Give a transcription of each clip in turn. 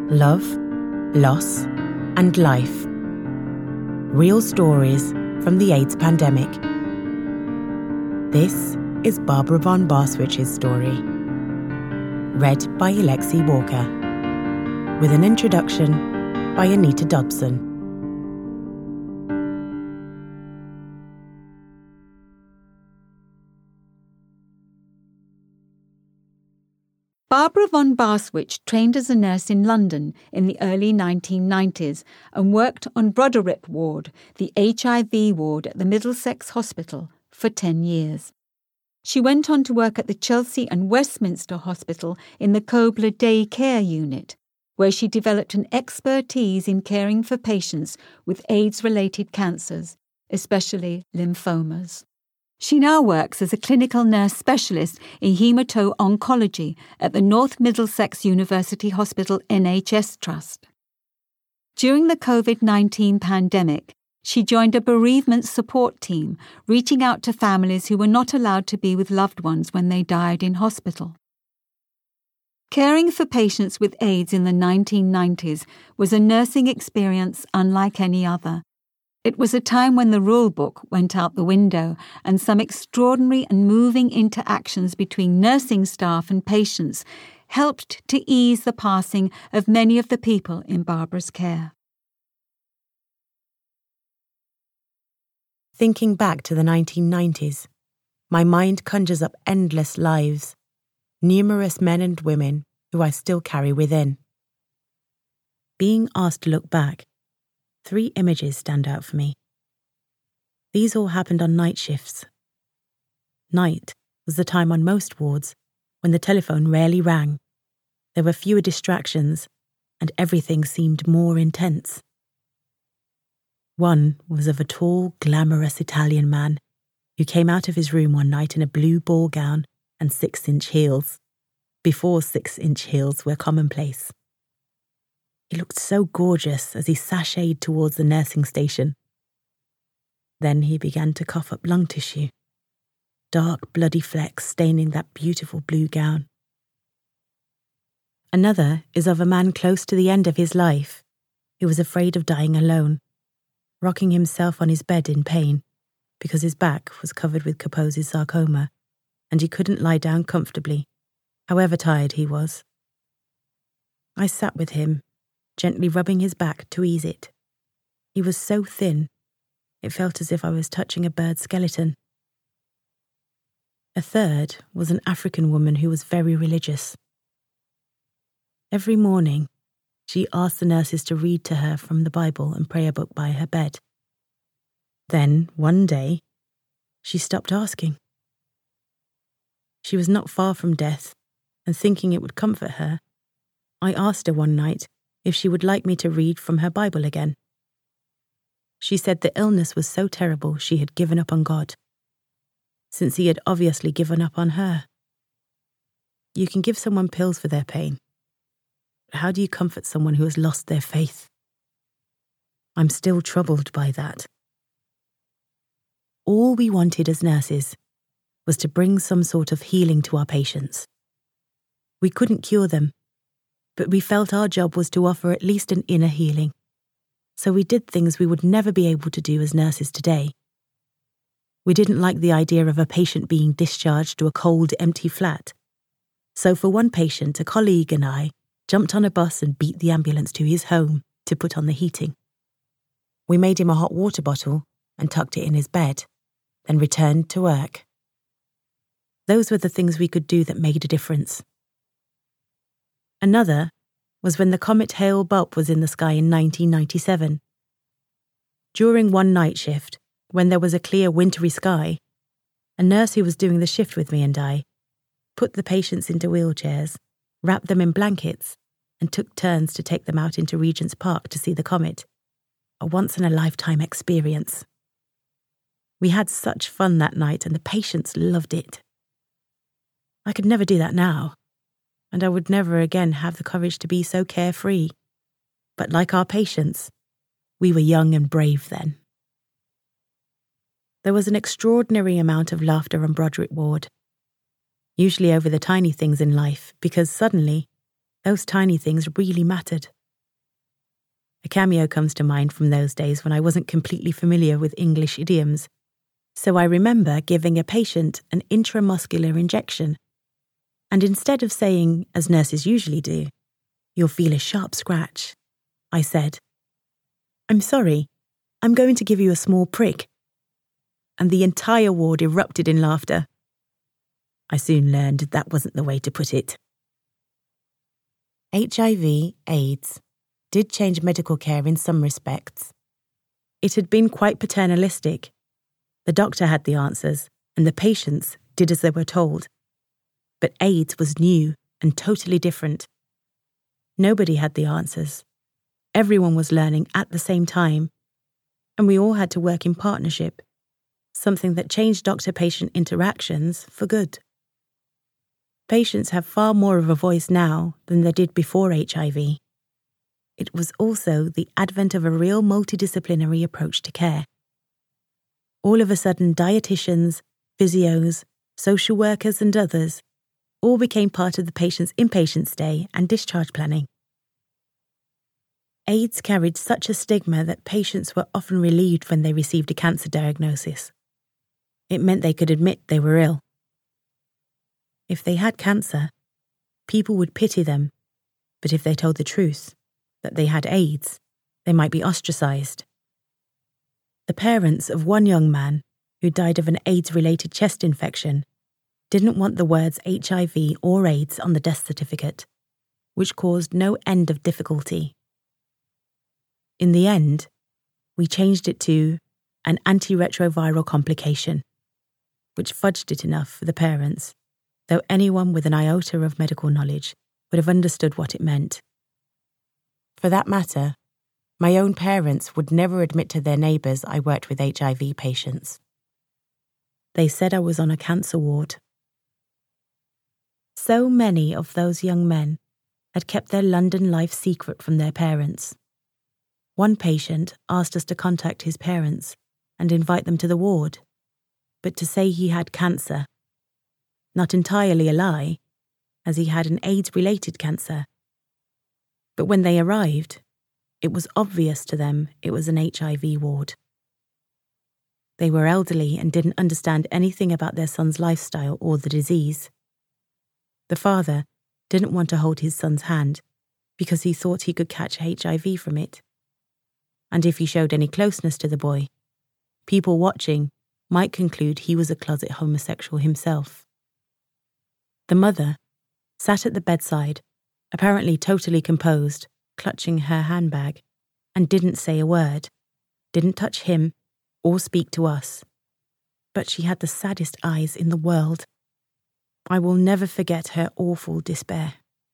love, loss, and life. Real stories from the AIDS pandemic. This is Barbara von Barswich's story. Read by Alexi Walker. With an introduction by Anita Dobson. Barbara von Barswich trained as a nurse in London in the early 1990s and worked on Broderick Ward, the HIV ward at the Middlesex Hospital, for 10 years. She went on to work at the Chelsea and Westminster Hospital in the Cobler Day Care Unit, where she developed an expertise in caring for patients with AIDS-related cancers, especially lymphomas. She now works as a clinical nurse specialist in hemato-oncology at the North Middlesex University Hospital NHS Trust. During the COVID-19 pandemic, she joined a bereavement support team, reaching out to families who were not allowed to be with loved ones when they died in hospital. Caring for patients with AIDS in the 1990s was a nursing experience unlike any other. It was a time when the rule book went out the window and some extraordinary and moving interactions between nursing staff and patients helped to ease the passing of many of the people in Barbara's care. Thinking back to the 1990s, my mind conjures up endless lives, numerous men and women who I still carry within. Being asked to look back, 3 images stand out for me. These all happened on night shifts. Night was the time on most wards when the telephone rarely rang. There were fewer distractions and everything seemed more intense. One was of a tall, glamorous Italian man who came out of his room one night in a blue ball gown and 6-inch heels, before 6-inch heels were commonplace. He looked so gorgeous as he sashayed towards the nursing station. Then he began to cough up lung tissue, dark bloody flecks staining that beautiful blue gown. Another is of a man close to the end of his life, who was afraid of dying alone, rocking himself on his bed in pain because his back was covered with Kaposi's sarcoma and he couldn't lie down comfortably, however tired he was. I sat with him, gently rubbing his back to ease it. He was so thin, it felt as if I was touching a bird's skeleton. A third was an African woman who was very religious. Every morning, she asked the nurses to read to her from the Bible and prayer book by her bed. Then, one day, she stopped asking. She was not far from death, and thinking it would comfort her, I asked her one night if she would like me to read from her Bible again. She said the illness was so terrible she had given up on God, since he had obviously given up on her. You can give someone pills for their pain, but how do you comfort someone who has lost their faith? I'm still troubled by that. All we wanted as nurses was to bring some sort of healing to our patients. We couldn't cure them, but we felt our job was to offer at least an inner healing. So we did things we would never be able to do as nurses today. We didn't like the idea of a patient being discharged to a cold, empty flat. So for one patient, a colleague and I jumped on a bus and beat the ambulance to his home to put on the heating. We made him a hot water bottle and tucked it in his bed, then returned to work. Those were the things we could do that made a difference. Another was when the comet Hale-Bopp was in the sky in 1997. During one night shift, when there was a clear wintry sky, a nurse who was doing the shift with me and I put the patients into wheelchairs, wrapped them in blankets, and took turns to take them out into Regent's Park to see the comet, a once-in-a-lifetime experience. We had such fun that night and the patients loved it. I could never do that now. And I would never again have the courage to be so carefree. But like our patients, we were young and brave then. There was an extraordinary amount of laughter on Broderick Ward, usually over the tiny things in life, because suddenly, those tiny things really mattered. A cameo comes to mind from those days when I wasn't completely familiar with English idioms, so I remember giving a patient an intramuscular injection, and instead of saying, as nurses usually do, "You'll feel a sharp scratch," I said, "I'm sorry, I'm going to give you a small prick." And the entire ward erupted in laughter. I soon learned that wasn't the way to put it. HIV, AIDS, did change medical care in some respects. It had been quite paternalistic. The doctor had the answers, and the patients did as they were told. But AIDS was new and totally different. Nobody had the answers. Everyone was learning at the same time, and we all had to work in partnership, something that changed doctor-patient interactions for good. Patients have far more of a voice now than they did before HIV. It was also the advent of a real multidisciplinary approach to care. All of a sudden, dietitians, physios, social workers and others all became part of the patient's inpatient stay and discharge planning. AIDS carried such a stigma that patients were often relieved when they received a cancer diagnosis. It meant they could admit they were ill. If they had cancer, people would pity them, but if they told the truth, that they had AIDS, they might be ostracized. The parents of one young man who died of an AIDS-related chest infection didn't want the words HIV or AIDS on the death certificate, which caused no end of difficulty. In the end, we changed it to an antiretroviral complication, which fudged it enough for the parents, though anyone with an iota of medical knowledge would have understood what it meant. For that matter, my own parents would never admit to their neighbours I worked with HIV patients. They said I was on a cancer ward. So many of those young men had kept their London life secret from their parents. One patient asked us to contact his parents and invite them to the ward, but to say he had cancer. Not entirely a lie, as he had an AIDS-related cancer. But when they arrived, it was obvious to them it was an HIV ward. They were elderly and didn't understand anything about their son's lifestyle or the disease. The father didn't want to hold his son's hand because he thought he could catch HIV from it. And if he showed any closeness to the boy, people watching might conclude he was a closet homosexual himself. The mother sat at the bedside, apparently totally composed, clutching her handbag, and didn't say a word, didn't touch him or speak to us. But she had the saddest eyes in the world. I will never forget her awful despair.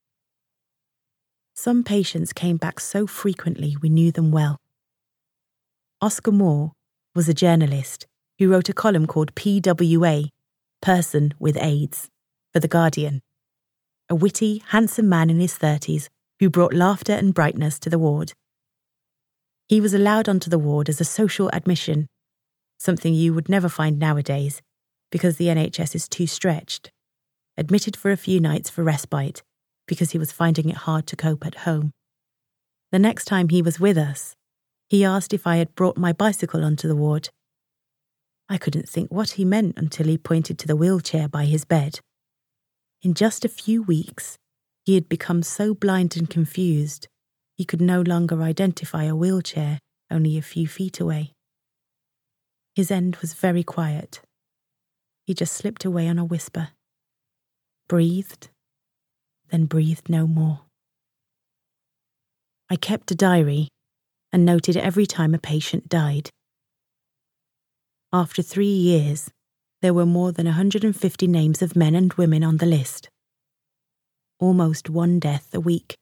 Some patients came back so frequently we knew them well. Oscar Moore was a journalist who wrote a column called PWA, Person with AIDS, for The Guardian. A witty, handsome man in his 30s who brought laughter and brightness to the ward. He was allowed onto the ward as a social admission, something you would never find nowadays because the NHS is too stretched. Admitted for a few nights for respite because he was finding it hard to cope at home. The next time he was with us, he asked if I had brought my bicycle onto the ward. I couldn't think what he meant until he pointed to the wheelchair by his bed. In just a few weeks, he had become so blind and confused, he could no longer identify a wheelchair only a few feet away. His end was very quiet. He just slipped away on a whisper. Breathed, then breathed no more. I kept a diary and noted every time a patient died. After 3 years, there were more than 150 names of men and women on the list. Almost one death a week.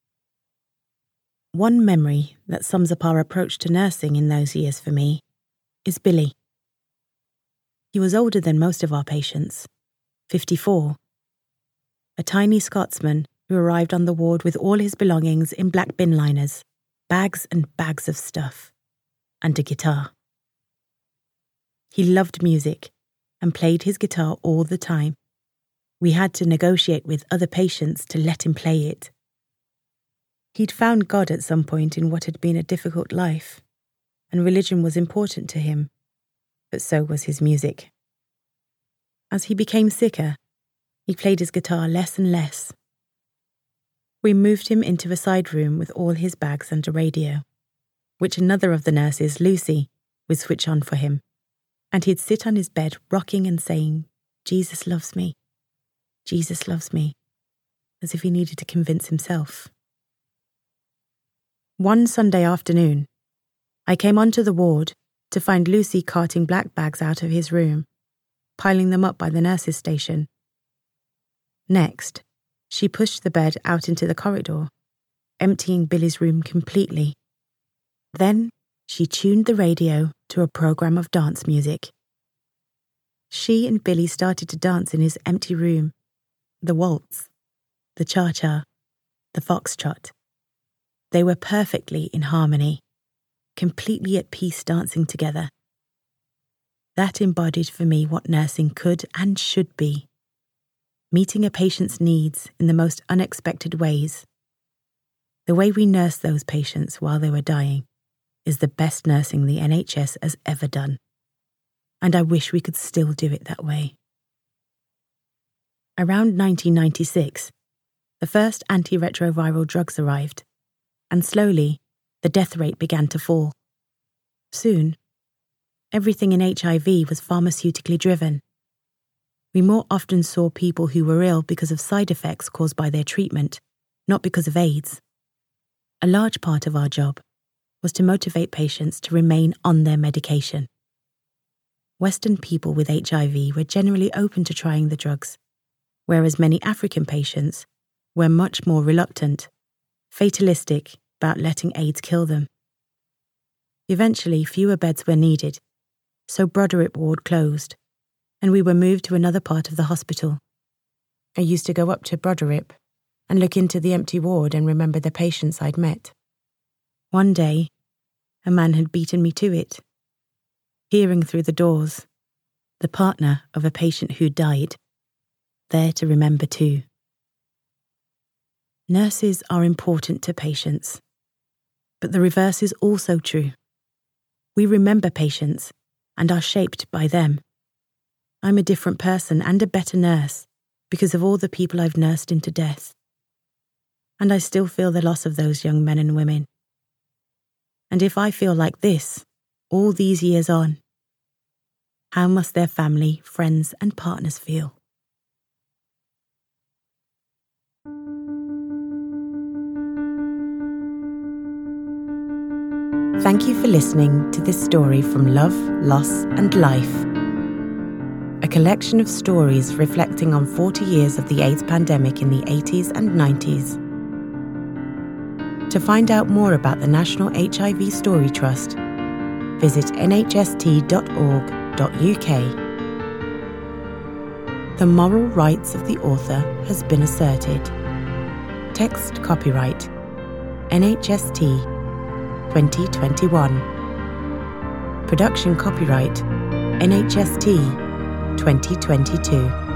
One memory that sums up our approach to nursing in those years for me is Billy. He was older than most of our patients, 54. A tiny Scotsman who arrived on the ward with all his belongings in black bin liners, bags and bags of stuff, and a guitar. He loved music and played his guitar all the time. We had to negotiate with other patients to let him play it. He'd found God at some point in what had been a difficult life, and religion was important to him, but so was his music. As he became sicker, he played his guitar less and less. We moved him into a side room with all his bags and a radio, which another of the nurses, Lucy, would switch on for him, and he'd sit on his bed rocking and saying, "Jesus loves me, Jesus loves me," as if he needed to convince himself. One Sunday afternoon, I came onto the ward to find Lucy carting black bags out of his room, piling them up by the nurses' station. Next, she pushed the bed out into the corridor, emptying Billy's room completely. Then, she tuned the radio to a program of dance music. She and Billy started to dance in his empty room, the waltz, the cha-cha, the foxtrot. They were perfectly in harmony, completely at peace dancing together. That embodied for me what nursing could and should be. Meeting a patient's needs in the most unexpected ways. The way we nursed those patients while they were dying is the best nursing the NHS has ever done. And I wish we could still do it that way. Around 1996, the first antiretroviral drugs arrived, and slowly, the death rate began to fall. Soon, everything in HIV was pharmaceutically driven. We more often saw people who were ill because of side effects caused by their treatment, not because of AIDS. A large part of our job was to motivate patients to remain on their medication. Western people with HIV were generally open to trying the drugs, whereas many African patients were much more reluctant, fatalistic about letting AIDS kill them. Eventually, fewer beds were needed, so Broderick Ward closed, and we were moved to another part of the hospital. I used to go up to Broderick and look into the empty ward and remember the patients I'd met. One day, a man had beaten me to it. Peering through the doors, the partner of a patient who died, there to remember too. Nurses are important to patients, but the reverse is also true. We remember patients and are shaped by them. I'm a different person and a better nurse because of all the people I've nursed into death. And I still feel the loss of those young men and women. And if I feel like this, all these years on, how must their family, friends, and partners feel? Thank you for listening to this story from Love, Loss and Life, a collection of stories reflecting on 40 years of the AIDS pandemic in the 80s and 90s. To find out more about the National HIV Story Trust, visit nhst.org.uk. The moral rights of the author has been asserted. Text copyright NHST 2021. Production copyright NHST 2022.